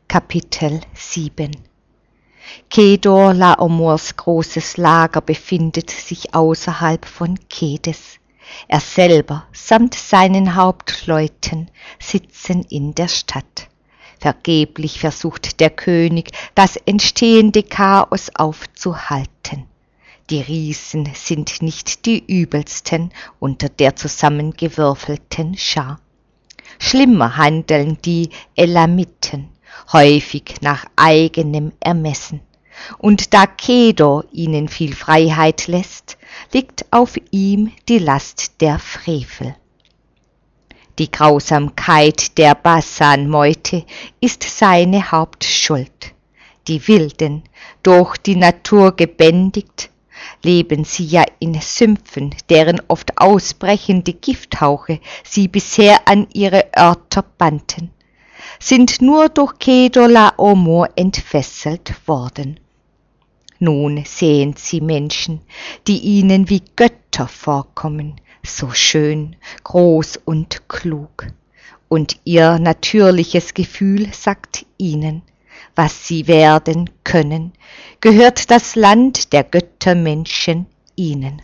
Kapitel 7 Kedorlaomors großes Lager befindet sich außerhalb von Kedes. Er selber samt seinen Hauptleuten sitzen in der Stadt. Vergeblich versucht der König, das entstehende Chaos aufzuhalten. Die Riesen sind nicht die übelsten unter der zusammengewürfelten Schar. Schlimmer handeln die Elamiten, häufig nach eigenem Ermessen. Und da Kedor ihnen viel Freiheit lässt, liegt auf ihm die Last der Frevel. Die Grausamkeit der Basan-Meute ist seine Hauptschuld. Die Wilden, durch die Natur gebändigt, leben sie ja in Sümpfen, deren oft ausbrechende Gifthauche sie bisher an ihre Örter bannten, sind nur durch Kedorlaomor entfesselt worden. Nun sehen sie Menschen, die ihnen wie Götter vorkommen, so schön, groß und klug. Und ihr natürliches Gefühl sagt ihnen, was sie werden können, gehört das Land der Göttermenschen ihnen.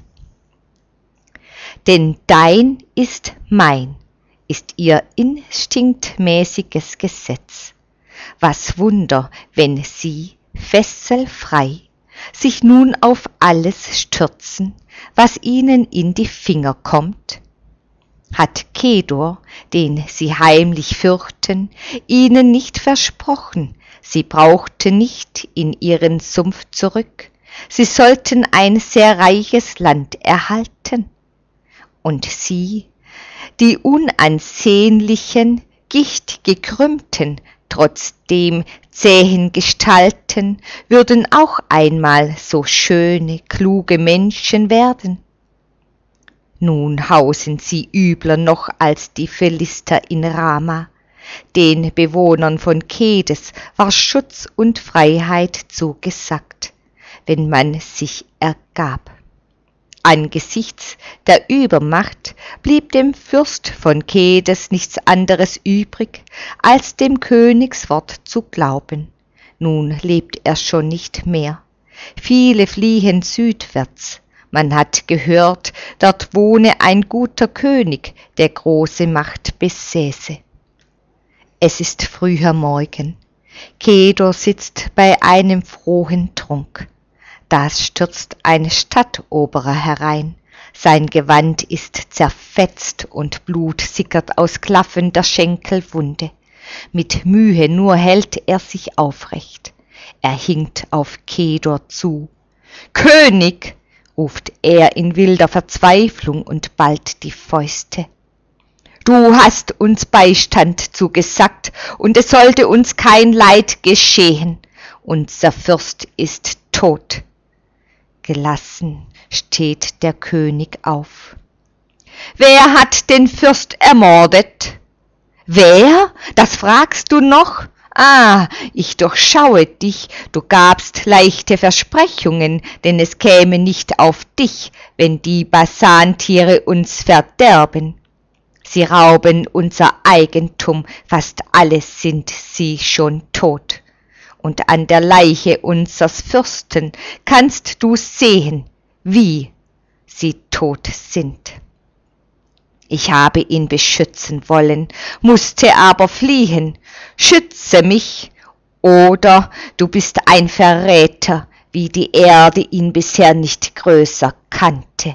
Denn dein ist mein, ist ihr instinktmäßiges Gesetz. Was Wunder, wenn sie, fesselfrei, sich nun auf alles stürzen, was ihnen in die Finger kommt? Hat Kedor, den sie heimlich fürchten, ihnen nicht versprochen, sie brauchten nicht in ihren Sumpf zurück, sie sollten ein sehr reiches Land erhalten? Und sie, die unansehnlichen, gichtgekrümmten, trotzdem zähen Gestalten, würden auch einmal so schöne, kluge Menschen werden. Nun hausen sie übler noch als die Philister in Rama. Den Bewohnern von Kedes war Schutz und Freiheit zugesagt, wenn man sich ergab. Angesichts der Übermacht blieb dem Fürst von Kedes nichts anderes übrig, als dem Königswort zu glauben. Nun lebt er schon nicht mehr. Viele fliehen südwärts. Man hat gehört, dort wohne ein guter König, der große Macht besäße. Es ist früher Morgen. Kedor sitzt bei einem frohen Trunk. Da stürzt ein Stadtoberer herein. Sein Gewand ist zerfetzt und Blut sickert aus klaffender Schenkelwunde. Mit Mühe nur hält er sich aufrecht. Er hinkt auf Kedor zu. »König«, ruft er in wilder Verzweiflung und ballt die Fäuste. »Du hast uns Beistand zugesagt, und es sollte uns kein Leid geschehen. Unser Fürst ist tot.« Gelassen steht der König auf. »Wer hat den Fürst ermordet?« »Wer? Das fragst du noch? Ah, ich durchschaue dich, du gabst leichte Versprechungen, denn es käme nicht auf dich, wenn die Basantiere uns verderben. Sie rauben unser Eigentum, fast alles sind sie schon tot. Und an der Leiche unsers Fürsten kannst du sehen, wie sie tot sind. Ich habe ihn beschützen wollen, musste aber fliehen. Schütze mich, oder du bist ein Verräter, wie die Erde ihn bisher nicht größer kannte.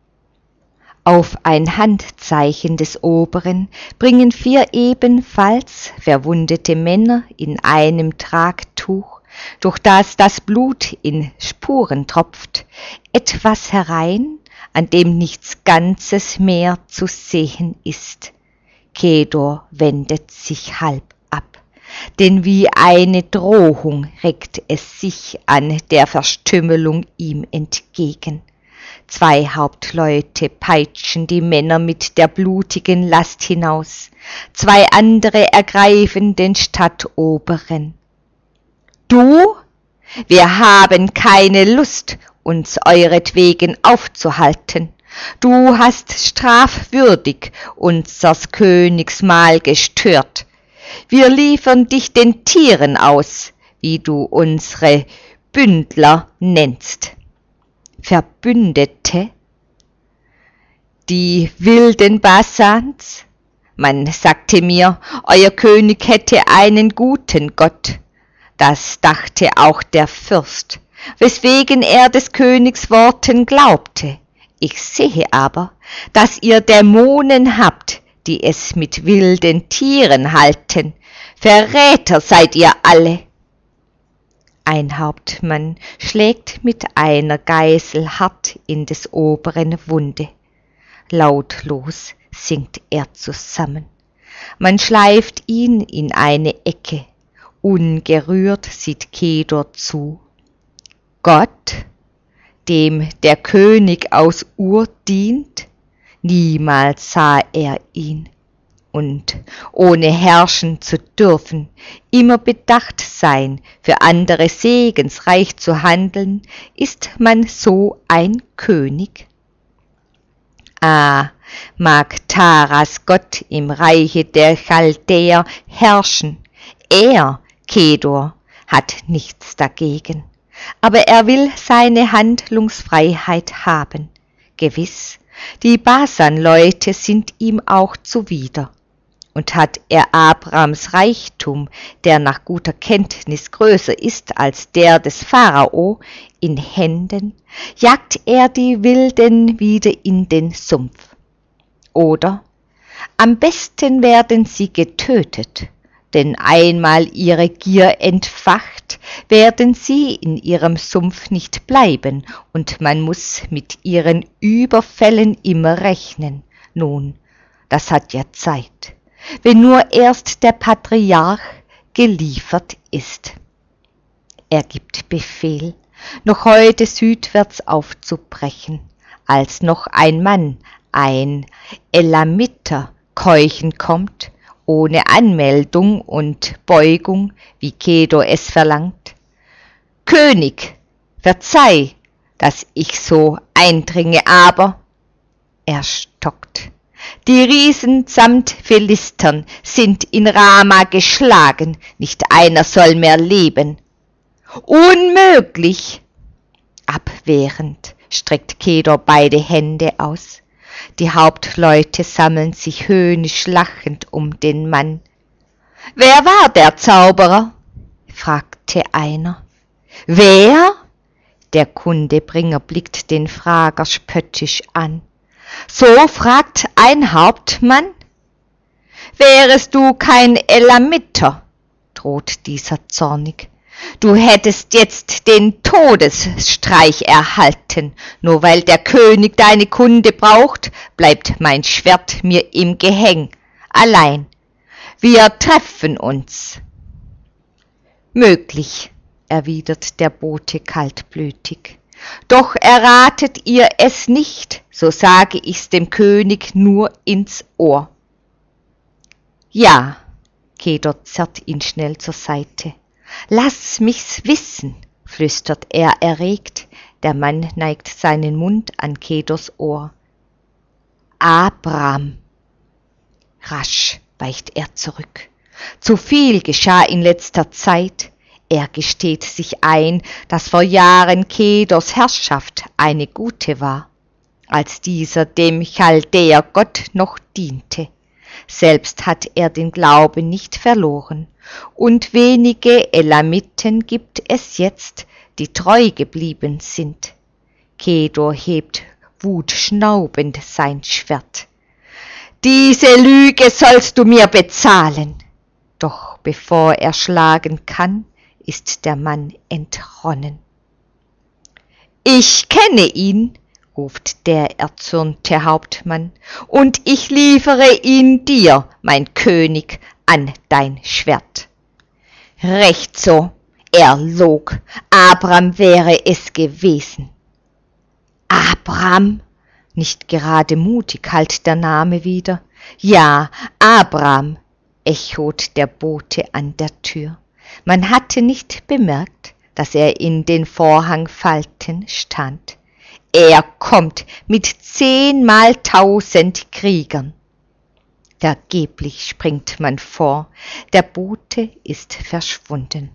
Auf ein Handzeichen des Oberen bringen 4 ebenfalls verwundete Männer in einem Tragtuch, durch das das Blut in Spuren tropft, etwas herein, an dem nichts Ganzes mehr zu sehen ist. Kedor wendet sich halb ab, denn wie eine Drohung reckt es sich an der Verstümmelung ihm entgegen. 2 Hauptleute peitschen die Männer mit der blutigen Last hinaus, 2 andere ergreifen den Stadtoberen. »Du? Wir haben keine Lust, uns euretwegen aufzuhalten. Du hast strafwürdig unsers Königs Mahl gestört. Wir liefern dich den Tieren aus, wie du unsere Bündler nennst. Verbündete? Die wilden Basans? Man sagte mir, euer König hätte einen guten Gott. Das dachte auch der Fürst, weswegen er des Königs Worten glaubte. Ich sehe aber, dass ihr Dämonen habt, die es mit wilden Tieren halten. Verräter seid ihr alle. Ein Hauptmann schlägt mit einer Geißel hart in des oberen Wunde. Lautlos sinkt er zusammen. Man schleift ihn in eine Ecke. Ungerührt sieht Kedor zu. Gott, dem der König aus Ur dient, niemals sah er ihn. Und ohne herrschen zu dürfen, immer bedacht sein, für andere segensreich zu handeln, ist man so ein König. Ah, mag Taras Gott im Reiche der Chaldäer herrschen, er, Kedor, hat nichts dagegen, aber er will seine Handlungsfreiheit haben. Gewiss, die Basan-Leute sind ihm auch zuwider. Und hat er Abrams Reichtum, der nach guter Kenntnis größer ist als der des Pharao, in Händen, jagt er die Wilden wieder in den Sumpf. Oder am besten werden sie getötet, denn einmal ihre Gier entfacht, werden sie in ihrem Sumpf nicht bleiben, und man muß mit ihren Überfällen immer rechnen. Nun, das hat ja Zeit, wenn nur erst der Patriarch geliefert ist. Er gibt Befehl, noch heute südwärts aufzubrechen, als noch ein Mann, ein Elamiter, keuchen kommt, ohne Anmeldung und Beugung, wie Kedor es verlangt. König, verzeih, dass ich so eindringe, aber er stockt. Die Riesen samt Philistern sind in Rama geschlagen, nicht einer soll mehr leben. Unmöglich! Abwehrend streckt Kedor beide Hände aus. Die Hauptleute sammeln sich höhnisch lachend um den Mann. »Wer war der Zauberer?« fragte einer. »Wer?« Der Kundebringer blickt den Frager spöttisch an. »So fragt ein Hauptmann?« »Wärest du kein Elamiter«, droht dieser zornig, »du hättest jetzt den Todesstreich erhalten. Nur weil der König deine Kunde braucht, bleibt mein Schwert mir im Gehäng. Allein, wir treffen uns.« »Möglich«, erwidert der Bote kaltblütig. »Doch erratet ihr es nicht, so sage ich's dem König nur ins Ohr.« »Ja«, Kedor zerrt ihn schnell zur Seite. »Lass mich's wissen«, flüstert er erregt. Der Mann neigt seinen Mund an Kedors Ohr. »Abram!« Rasch weicht er zurück. Zu viel geschah in letzter Zeit. Er gesteht sich ein, dass vor Jahren Kedors Herrschaft eine gute war, als dieser dem Chaldäer Gott noch diente. Selbst hat er den Glauben nicht verloren, und wenige Elamiten gibt es jetzt, die treu geblieben sind. Kedor hebt wutschnaubend sein Schwert. »Diese Lüge sollst du mir bezahlen!« Doch bevor er schlagen kann, ist der Mann entronnen. »Ich kenne ihn«, ruft der erzürnte Hauptmann, »und ich liefere ihn dir, mein König, an dein Schwert.« »Recht so, er log, Abram wäre es gewesen.« »Abram?« Nicht gerade mutig hallt der Name wieder. »Ja, Abram«, echot der Bote an der Tür. Man hatte nicht bemerkt, dass er in den Vorhangfalten stand. Er kommt mit 10.000 Kriegern. Vergeblich springt man vor, der Bote ist verschwunden.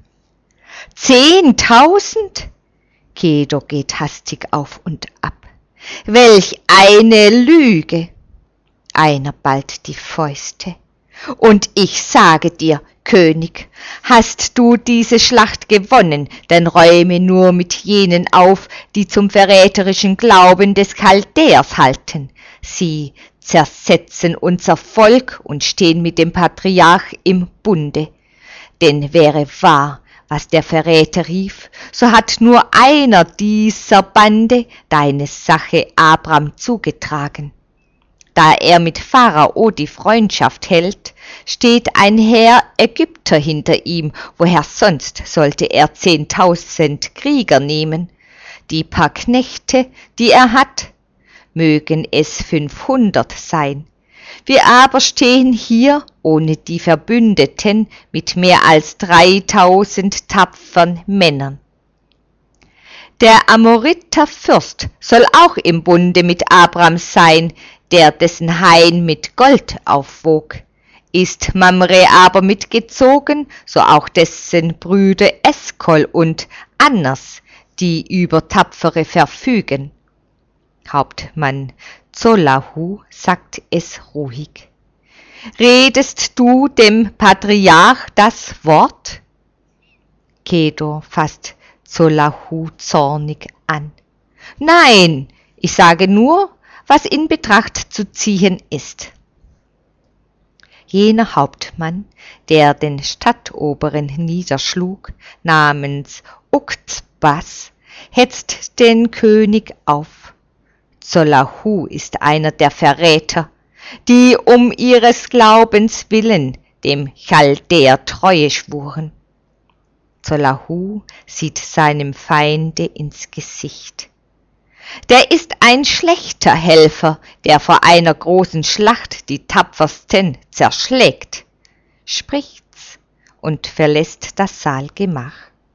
10.000? Kedar geht hastig auf und ab. Welch eine Lüge! Einer ballt die Fäuste. Und ich sage dir, König, hast du diese Schlacht gewonnen, dann räume nur mit jenen auf, die zum verräterischen Glauben des Chaldäers halten. Sie zersetzen unser Volk und stehen mit dem Patriarch im Bunde. Denn wäre wahr, was der Verräter rief, so hat nur einer dieser Bande deine Sache Abram zugetragen. Da er mit Pharao die Freundschaft hält, steht ein Heer Ägypter hinter ihm, woher sonst sollte er 10.000 Krieger nehmen? Die paar Knechte, die er hat, mögen es 500 sein. Wir aber stehen hier ohne die Verbündeten mit mehr als 3.000 tapfern Männern. Der Amoriterfürst soll auch im Bunde mit Abram sein, der dessen Hain mit Gold aufwog. Ist Mamre aber mitgezogen, so auch dessen Brüder Eskol und Annas, die über Tapfere verfügen. Hauptmann Zollahu sagt es ruhig. Redest du dem Patriarch das Wort? Kedar fasst Zollahu zornig an. Nein, ich sage nur, was in Betracht zu ziehen ist. Jener Hauptmann, der den Stadtoberen niederschlug, namens Uktbas, hetzt den König auf. Zollahu ist einer der Verräter, die um ihres Glaubens willen dem Chaldäer Treue schwuren. Zollahu sieht seinem Feinde ins Gesicht. Der ist ein schlechter Helfer, der vor einer großen Schlacht die Tapfersten zerschlägt, spricht's und verlässt das Saalgemach.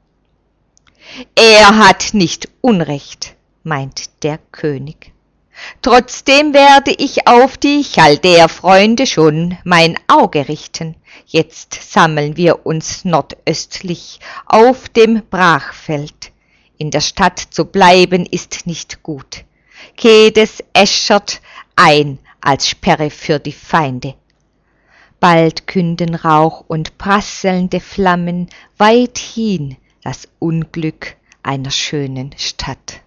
Er hat nicht Unrecht, meint der König. Trotzdem werde ich auf die Chaldäer-Freunde schon mein Auge richten. Jetzt sammeln wir uns nordöstlich auf dem Brachfeld. In der Stadt zu bleiben ist nicht gut. Kedes äschert ein als Sperre für die Feinde. Bald künden Rauch und prasselnde Flammen weithin das Unglück einer schönen Stadt.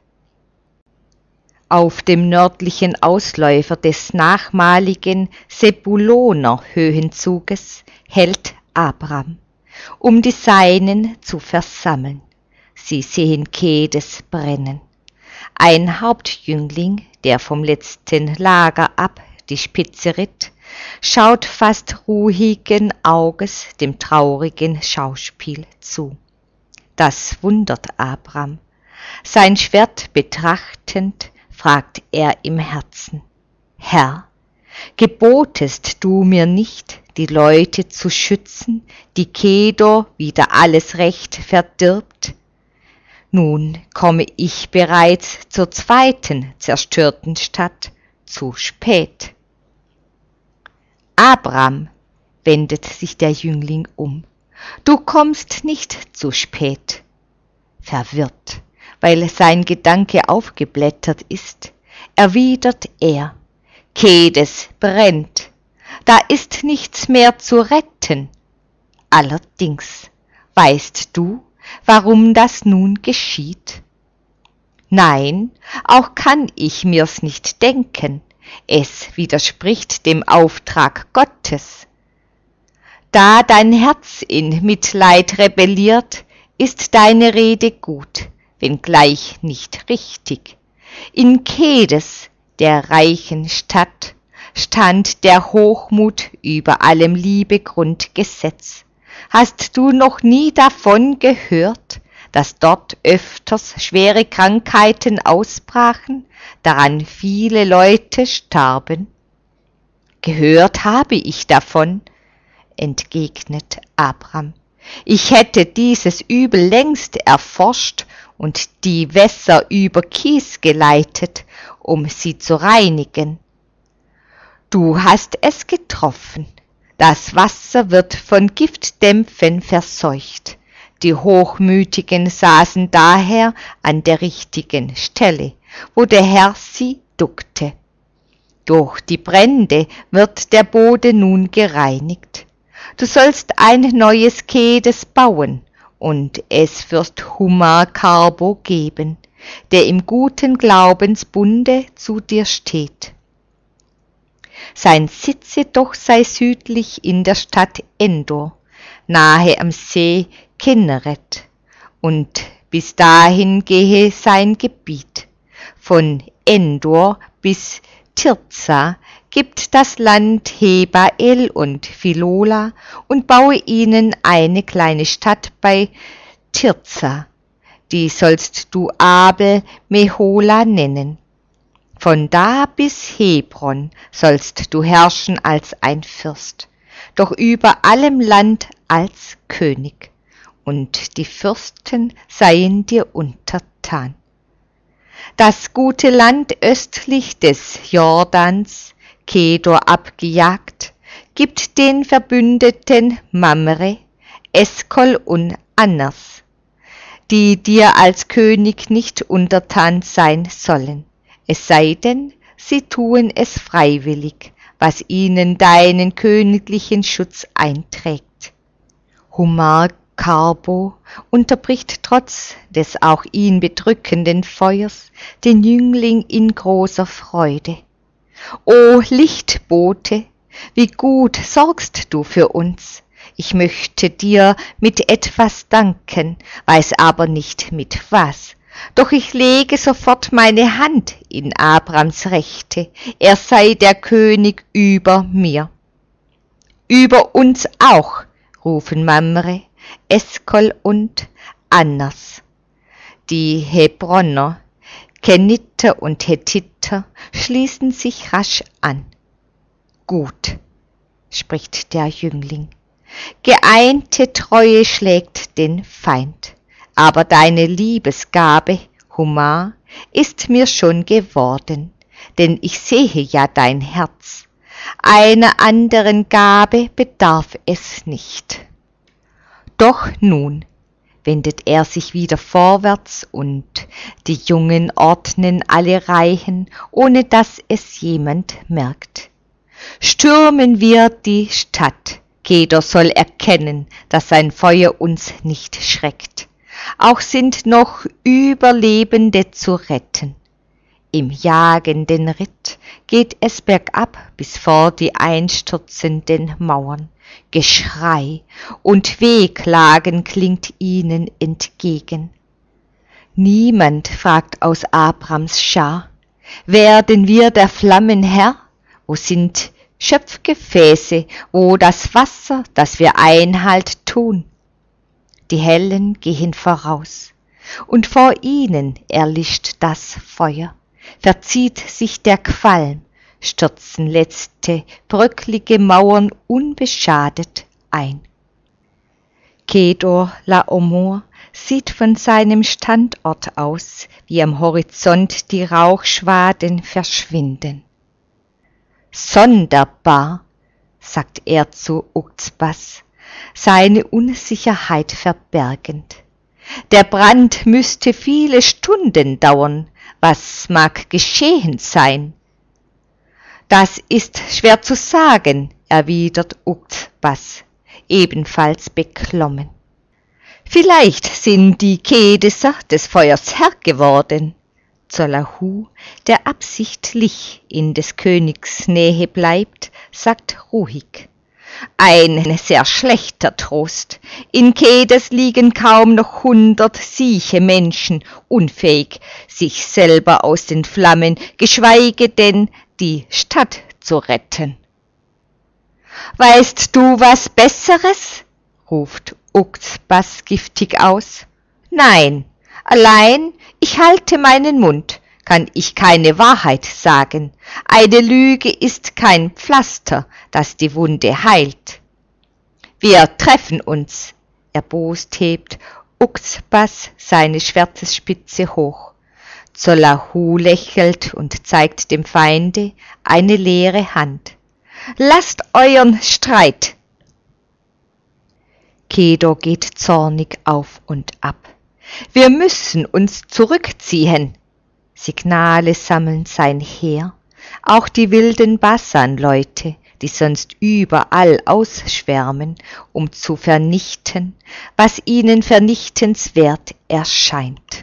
Auf dem nördlichen Ausläufer des nachmaligen Sebuloner Höhenzuges hält Abram, um die Seinen zu versammeln. Sie sehen Kedes brennen. Ein Hauptjüngling, der vom letzten Lager ab die Spitze ritt, schaut fast ruhigen Auges dem traurigen Schauspiel zu. Das wundert Abram. Sein Schwert betrachtend, fragt er im Herzen: Herr, gebotest du mir nicht, die Leute zu schützen, die Kedar wieder alles Recht verdirbt? Nun komme ich bereits zur zweiten zerstörten Stadt, zu spät. Abram, wendet sich der Jüngling um, du kommst nicht zu spät. Verwirrt, weil sein Gedanke aufgeblättert ist, erwidert er: Kedes brennt, da ist nichts mehr zu retten. Allerdings, weißt du, warum das nun geschieht? Nein, auch kann ich mir's nicht denken, es widerspricht dem Auftrag Gottes. Da dein Herz in Mitleid rebelliert, ist deine Rede gut, wenngleich nicht richtig. In Kedes, der reichen Stadt, stand der Hochmut über allem Liebegrundgesetz. Hast du noch nie davon gehört, dass dort öfters schwere Krankheiten ausbrachen, daran viele Leute starben? Gehört habe ich davon, entgegnet Abram. Ich hätte dieses Übel längst erforscht und die Wässer über Kies geleitet, um sie zu reinigen. Du hast es getroffen, getroffen. Das Wasser wird von Giftdämpfen verseucht. Die Hochmütigen saßen daher an der richtigen Stelle, wo der Herr sie duckte. Durch die Brände wird der Boden nun gereinigt. Du sollst ein neues Kedes bauen und es Fürst Humar Carbo geben, der im guten Glaubensbunde zu dir steht. Sein Sitz jedoch sei südlich in der Stadt Endor, nahe am See Kinneret, und bis dahin gehe sein Gebiet. Von Endor bis Tirza gibt das Land Hebael und Philola und baue ihnen eine kleine Stadt bei Tirza, die sollst du Abel Mehola nennen. Von da bis Hebron sollst du herrschen als ein Fürst, doch über allem Land als König, und die Fürsten seien dir untertan. Das gute Land östlich des Jordans, Kedor abgejagt, gibt den Verbündeten Mamre, Eskol und Annas, die dir als König nicht untertan sein sollen, es sei denn, sie tun es freiwillig, was ihnen deinen königlichen Schutz einträgt. Humar Carbo unterbricht trotz des auch ihn bedrückenden Feuers den Jüngling in großer Freude. O Lichtbote, wie gut sorgst du für uns! Ich möchte dir mit etwas danken, weiß aber nicht mit was. Doch ich lege sofort meine Hand in Abrams Rechte, er sei der König über mir. Über uns auch, rufen Mamre, Eskol und Annas. Die Hebroner, Keniter und Hethiter schließen sich rasch an. Gut, spricht der Jüngling, geeinte Treue schlägt den Feind, aber deine Liebesgabe, Humar, ist mir schon geworden, denn ich sehe ja dein Herz, einer anderen Gabe bedarf es nicht. Doch nun wendet er sich wieder vorwärts und die Jungen ordnen alle Reihen, ohne dass es jemand merkt. Stürmen wir die Stadt, jeder soll erkennen, dass sein Feuer uns nicht schreckt. Auch sind noch Überlebende zu retten. Im jagenden Ritt geht es bergab bis vor die einstürzenden Mauern. Geschrei und Wehklagen klingt ihnen entgegen. Niemand fragt aus Abrams Schar, werden wir der Flammen Herr? Wo sind Schöpfgefäße, wo das Wasser, dass wir Einhalt tun? Die Hellen gehen voraus, und vor ihnen erlischt das Feuer, verzieht sich der Qualm, stürzen letzte bröcklige Mauern unbeschadet ein. Kedor Laomer sieht von seinem Standort aus, wie am Horizont die Rauchschwaden verschwinden. Sonderbar, sagt er zu Uxbas, seine Unsicherheit verbergend. Der Brand müsste viele Stunden dauern, was mag geschehen sein? Das ist schwer zu sagen, erwidert Uxbas, ebenfalls beklommen. Vielleicht sind die Kedeser des Feuers Herr geworden. Zollahu, der absichtlich in des Königs Nähe bleibt, sagt ruhig. Ein sehr schlechter Trost. In Kedes liegen kaum noch 100 sieche Menschen, unfähig, sich selber aus den Flammen, geschweige denn die Stadt zu retten. Weißt du was Besseres? Ruft Uxbas giftig aus. Nein, allein ich halte meinen Mund, kann ich keine Wahrheit sagen. Eine Lüge ist kein Pflaster, das die Wunde heilt. Wir treffen uns, erbost hebt Uxbas seine Schwertesspitze hoch. Zollahu lächelt und zeigt dem Feinde eine leere Hand. lasst euren Streit. Kedor geht zornig auf und ab. Wir müssen uns zurückziehen. Signale sammeln sein Heer, auch die wilden Basan-Leute, die sonst überall ausschwärmen, um zu vernichten, was ihnen vernichtenswert erscheint.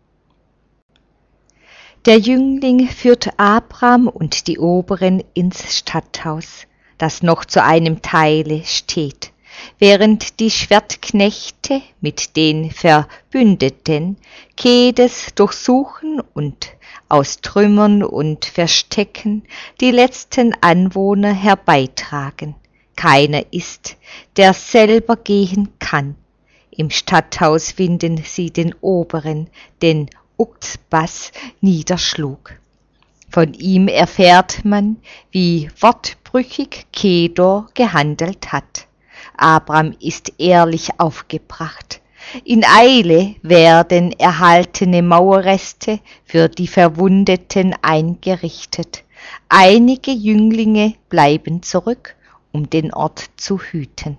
Der Jüngling führt Abram und die Oberen ins Stadthaus, das noch zu einem Teile steht, während die Schwertknechte mit den Verbündeten Kedes durchsuchen und aus Trümmern und Verstecken die letzten Anwohner herbeitragen. Keiner ist, der selber gehen kann. Im Stadthaus finden sie den Oberen, den Ukzbas niederschlug. Von ihm erfährt man, wie wortbrüchig Kedor gehandelt hat. Abram ist ehrlich aufgebracht. In Eile werden erhaltene Mauerreste für die Verwundeten eingerichtet. Einige Jünglinge bleiben zurück, um den Ort zu hüten.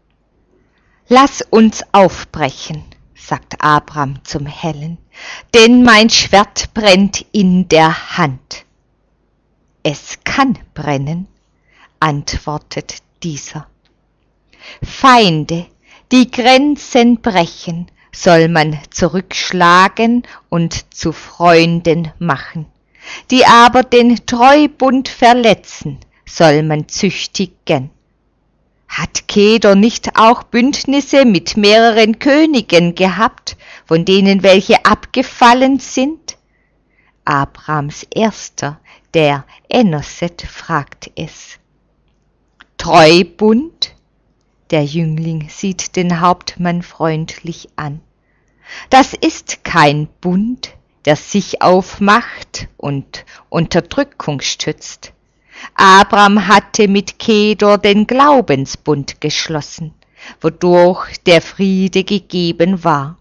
Lass uns aufbrechen, sagt Abram zum Hellen, denn mein Schwert brennt in der Hand. Es kann brennen, antwortet dieser. Feinde, die Grenzen brechen, soll man zurückschlagen und zu Freunden machen. Die aber den Treubund verletzen, soll man züchtigen. Hat Kedor nicht auch Bündnisse mit mehreren Königen gehabt, von denen welche abgefallen sind? Abrams Erster, der Enoset, fragt es. Treubund? Der Jüngling sieht den Hauptmann freundlich an. Das ist kein Bund, der sich auf Macht und Unterdrückung stützt. Abram hatte mit Kedor den Glaubensbund geschlossen, wodurch der Friede gegeben war.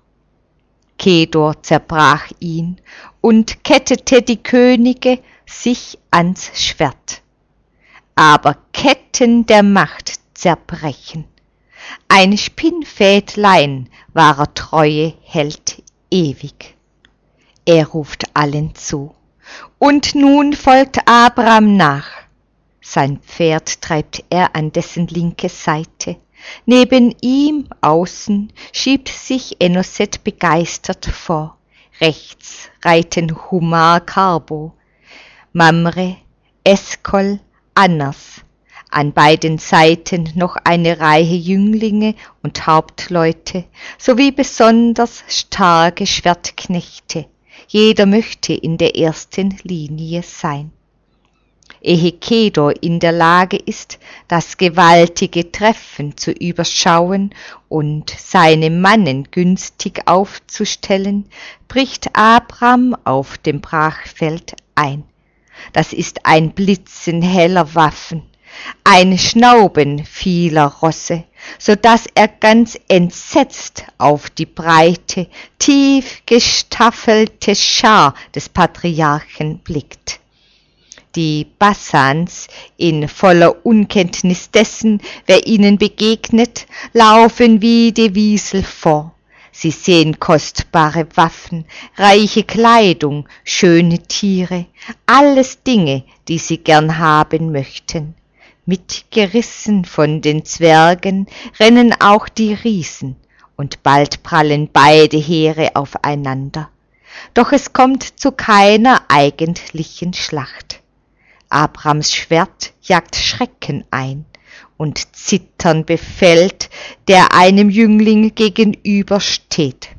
Kedor zerbrach ihn und kettete die Könige sich ans Schwert. Aber Ketten der Macht zerbrechen. Ein Spinnfädlein wahrer Treue hält ewig. Er ruft allen zu. Und nun folgt Abram nach. Sein Pferd treibt er an dessen linke Seite. Neben ihm außen schiebt sich Enoset begeistert vor. Rechts reiten Humar Karbo, Mamre, Eskol, Annas. An beiden Seiten noch eine Reihe Jünglinge und Hauptleute, sowie besonders starke Schwertknechte. Jeder möchte in der ersten Linie sein. Ehe Kedor in der Lage ist, das gewaltige Treffen zu überschauen und seine Mannen günstig aufzustellen, bricht Abram auf dem Brachfeld ein. Das ist ein Blitzen heller Waffen, ein Schnauben vieler Rosse, so daß er ganz entsetzt auf die breite, tief gestaffelte Schar des Patriarchen blickt. Die Basans, in voller Unkenntnis dessen, wer ihnen begegnet, laufen wie die Wiesel vor. Sie sehen kostbare Waffen, reiche Kleidung, schöne Tiere, alles Dinge, die sie gern haben möchten. Mitgerissen von den Zwergen rennen auch die Riesen, und bald prallen beide Heere aufeinander. Doch es kommt zu keiner eigentlichen Schlacht. Abrams Schwert jagt Schrecken ein, und Zittern befällt, der einem Jüngling gegenüber steht.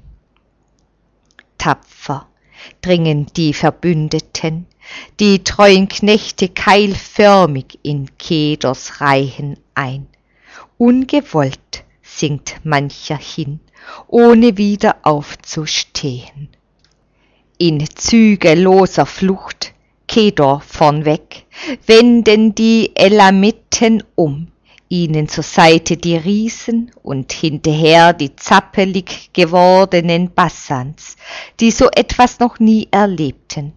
Tapfer dringen die Verbündeten, die treuen Knechte keilförmig in Kedors Reihen ein. Ungewollt sinkt mancher hin, ohne wieder aufzustehen. In zügelloser Flucht, Kedor vornweg, wenden die Elamiten um, ihnen zur Seite die Riesen und hinterher die zappelig gewordenen Bassans, die so etwas noch nie erlebten.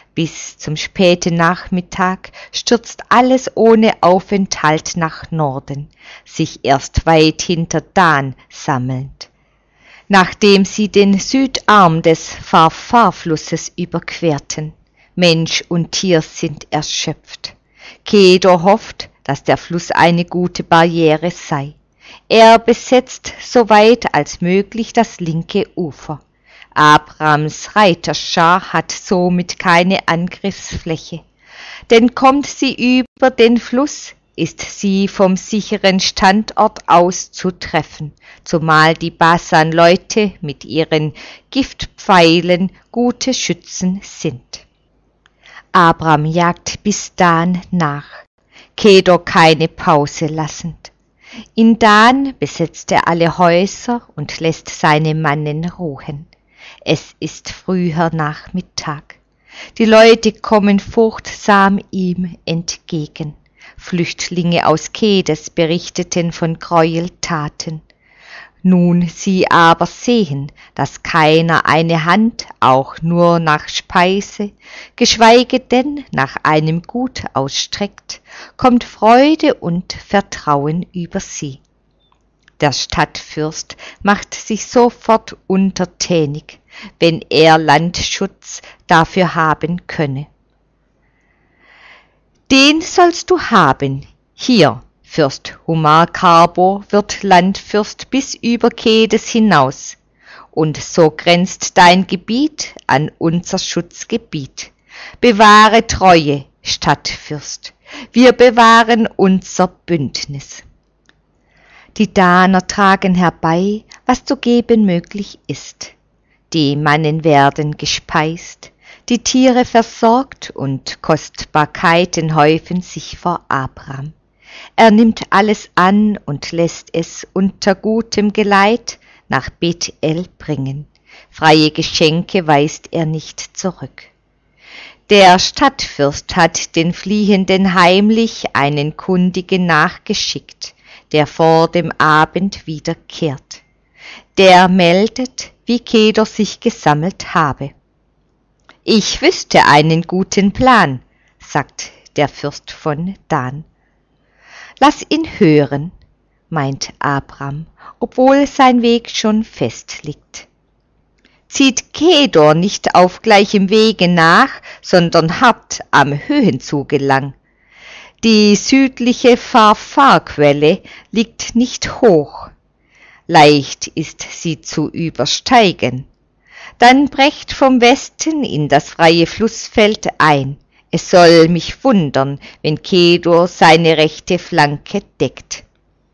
Bis zum späten Nachmittag stürzt alles ohne Aufenthalt nach Norden, sich erst weit hinter Dan sammelnd. Nachdem sie den Südarm des Farfar-Flusses überquerten. Mensch und Tier sind erschöpft. Kedor hofft, dass der Fluss eine gute Barriere sei. Er besetzt soweit als möglich das linke Ufer. Abrams Reiterschar hat somit keine Angriffsfläche. Denn kommt sie über den Fluss, ist sie vom sicheren Standort aus zu treffen, zumal die Basan-Leute mit ihren Giftpfeilen gute Schützen sind. Abram jagt bis Dan nach, Kedor keine Pause lassend. In Dan besetzt er alle Häuser und lässt seine Mannen ruhen. Es ist früher Nachmittag. Die Leute kommen furchtsam ihm entgegen. Flüchtlinge aus Kedes berichteten von Gräueltaten. Nun sie aber sehen, dass keiner eine Hand auch nur nach Speise, geschweige denn nach einem Gut ausstreckt, kommt Freude und Vertrauen über sie. Der Stadtfürst macht sich sofort untertänig, wenn er Landschutz dafür haben könne. Den sollst du haben, hier, Fürst Humar-Karbor wird Landfürst bis über Kedes hinaus, und so grenzt dein Gebiet an unser Schutzgebiet. Bewahre Treue, Stadtfürst, wir bewahren unser Bündnis. Die Daner tragen herbei, was zu geben möglich ist. Die Mannen werden gespeist, die Tiere versorgt und Kostbarkeiten häufen sich vor Abram. Er nimmt alles an und lässt es unter gutem Geleit nach Bethel bringen. Freie Geschenke weist er nicht zurück. Der Stadtfürst hat den Fliehenden heimlich einen Kundigen nachgeschickt, der vor dem Abend wiederkehrt. Der meldet, wie Kedor sich gesammelt habe. Ich wüsste einen guten Plan, sagt der Fürst von Dan. Lass ihn hören, meint Abram, obwohl sein Weg schon fest liegt. Zieht Kedor nicht auf gleichem Wege nach, sondern hart am Höhenzuge lang. Die südliche Farfar-Quelle liegt nicht hoch. Leicht ist sie zu übersteigen. Dann brecht vom Westen in das freie Flussfeld ein. Es soll mich wundern, wenn Kedor seine rechte Flanke deckt.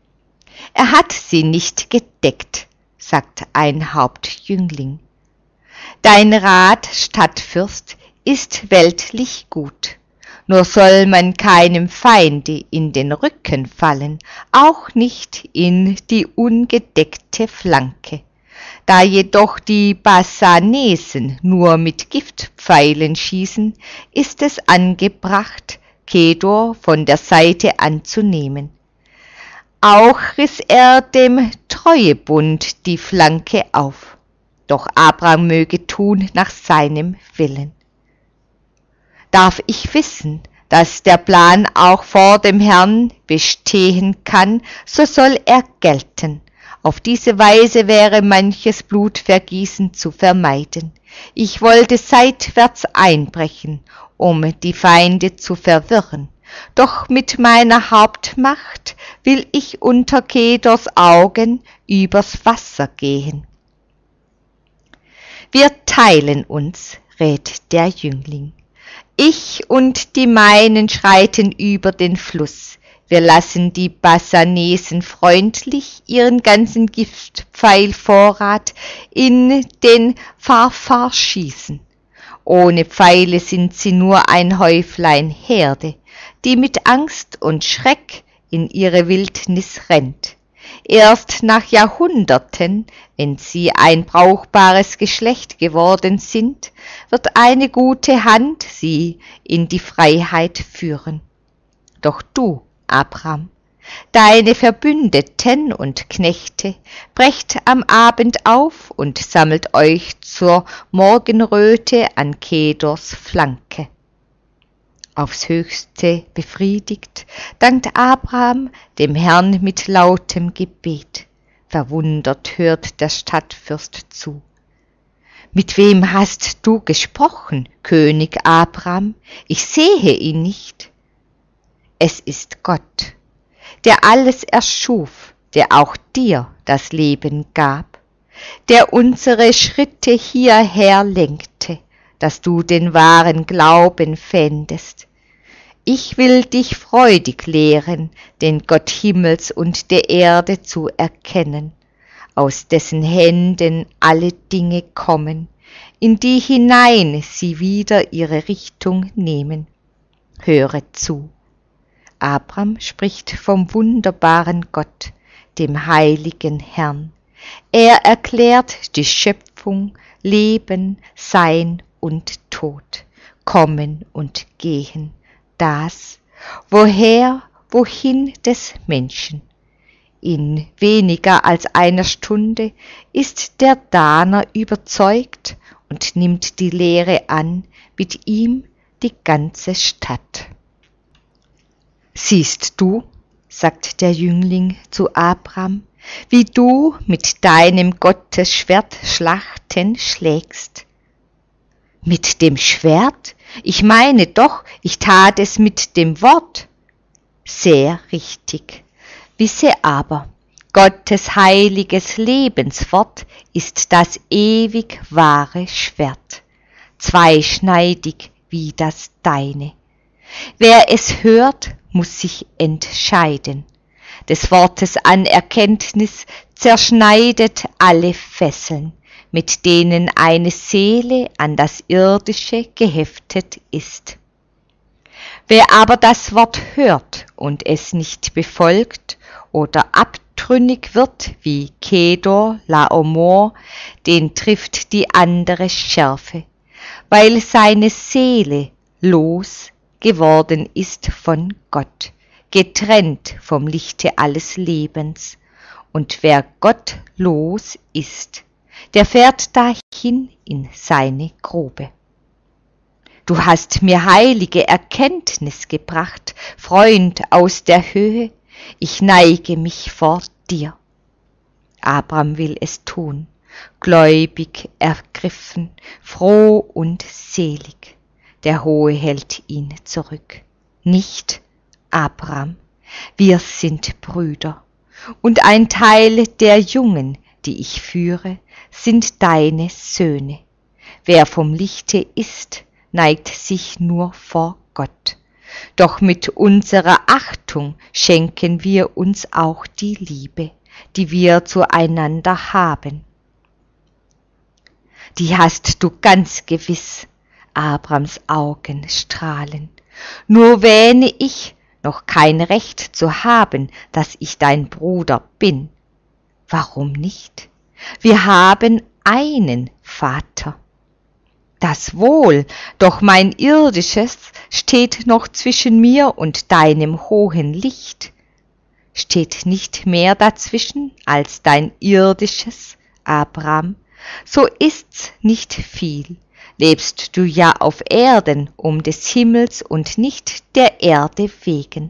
Er hat sie nicht gedeckt, sagt ein Hauptjüngling. Dein Rat, Stadtfürst, ist weltlich gut. Nur soll man keinem Feinde in den Rücken fallen, auch nicht in die ungedeckte Flanke. Da jedoch die Basanesen nur mit Giftpfeilen schießen, ist es angebracht, Kedor von der Seite anzunehmen. Auch riss er dem Treuebund die Flanke auf, doch Abram möge tun nach seinem Willen. Darf ich wissen, dass der Plan auch vor dem Herrn bestehen kann, so soll er gelten. Auf diese Weise wäre manches Blutvergießen zu vermeiden. Ich wollte seitwärts einbrechen, um die Feinde zu verwirren. Doch mit meiner Hauptmacht will ich unter Kedors Augen übers Wasser gehen. Wir teilen uns, rät der Jüngling. Ich und die meinen schreiten über den Fluss. Wir lassen die Basanesen freundlich ihren ganzen Giftpfeilvorrat in den Farfar schießen. Ohne Pfeile sind sie nur ein Häuflein Herde, die mit Angst und Schreck in ihre Wildnis rennt. Erst nach Jahrhunderten, wenn sie ein brauchbares Geschlecht geworden sind, wird eine gute Hand sie in die Freiheit führen. Doch du, Abram, Deine Verbündeten und Knechte, brecht am Abend auf und sammelt euch zur Morgenröte an Kedors Flanke. Aufs Höchste befriedigt, dankt Abraham dem Herrn mit lautem Gebet. Verwundert hört der Stadtfürst zu. Mit wem hast du gesprochen, König Abraham? Ich sehe ihn nicht. Es ist Gott, der alles erschuf, der auch dir das Leben gab, der unsere Schritte hierher lenkte, dass du den wahren Glauben fändest. Ich will dich freudig lehren, den Gott Himmels und der Erde zu erkennen, aus dessen Händen alle Dinge kommen, in die hinein sie wieder ihre Richtung nehmen. Höre zu. Abram spricht vom wunderbaren Gott, dem heiligen Herrn. Er erklärt die Schöpfung, Leben, Sein und Tod, Kommen und Gehen, das, woher, wohin des Menschen. In weniger als einer Stunde ist der Daner überzeugt und nimmt die Lehre an, mit ihm die ganze Stadt. Siehst du, sagt der Jüngling zu Abram, wie du mit deinem Gottesschwert Schlachten schlägst. Mit dem Schwert? Ich meine doch, ich tat es mit dem Wort. Sehr richtig. Wisse aber, Gottes heiliges Lebenswort ist das ewig wahre Schwert, zweischneidig wie das deine. Wer es hört, muss sich entscheiden. Des Wortes Anerkenntnis zerschneidet alle Fesseln, mit denen eine Seele an das Irdische geheftet ist. Wer aber das Wort hört und es nicht befolgt oder abtrünnig wird wie Kedor, Laomor, den trifft die andere Schärfe, weil seine Seele los geworden ist von Gott, getrennt vom Lichte alles Lebens. Und wer gottlos ist, der fährt dahin in seine Grube. Du hast mir heilige Erkenntnis gebracht, Freund aus der Höhe, ich neige mich vor dir. Abram will es tun, gläubig ergriffen, froh und selig. Der Hohe hält ihn zurück. Nicht, Abram, wir sind Brüder, und ein Teil der Jungen, die ich führe, sind deine Söhne. Wer vom Lichte ist, neigt sich nur vor Gott. Doch mit unserer Achtung schenken wir uns auch die Liebe, die wir zueinander haben. Die hast du ganz gewiss, Abrams Augen strahlen. Nur wähne ich, noch kein Recht zu haben, dass ich dein Bruder bin. Warum nicht? Wir haben einen Vater. Das wohl, doch mein Irdisches steht noch zwischen mir und deinem hohen Licht. Steht nicht mehr dazwischen als dein Irdisches, Abram, so ist's nicht viel. Lebst du ja auf Erden um des Himmels und nicht der Erde wegen.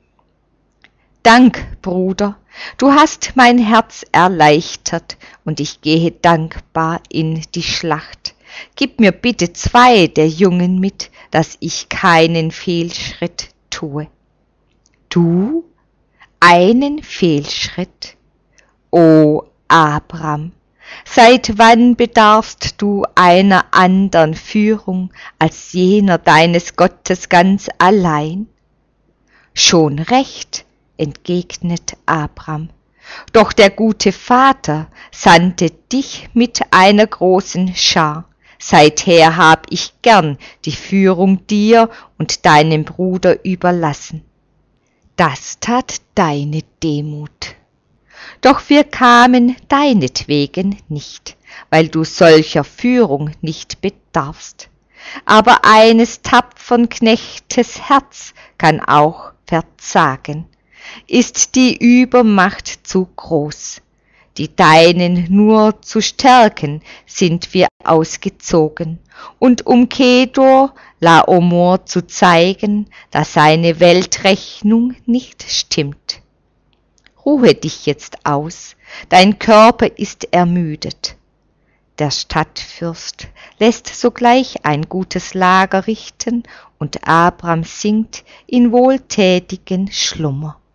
Dank, Bruder, du hast mein Herz erleichtert, und ich gehe dankbar in die Schlacht. Gib mir bitte 2 der Jungen mit, dass ich keinen Fehlschritt tue. Du? Einen Fehlschritt? O Abram, seit wann bedarfst du einer andern Führung als jener deines Gottes ganz allein? Schon recht, entgegnet Abram, doch der gute Vater sandte dich mit einer großen Schar. Seither hab ich gern die Führung dir und deinem Bruder überlassen. Das tat deine Demut. Doch wir kamen deinetwegen nicht, weil du solcher Führung nicht bedarfst. Aber eines tapfern Knechtes Herz kann auch verzagen. ist die Übermacht zu groß. Die Deinen nur zu stärken, sind wir ausgezogen, und um Kedor Laomor zu zeigen, dass seine Weltrechnung nicht stimmt. Ruhe dich jetzt aus, dein Körper ist ermüdet. Der Stadtfürst lässt sogleich ein gutes Lager richten, und Abram sinkt in wohltätigen Schlummer.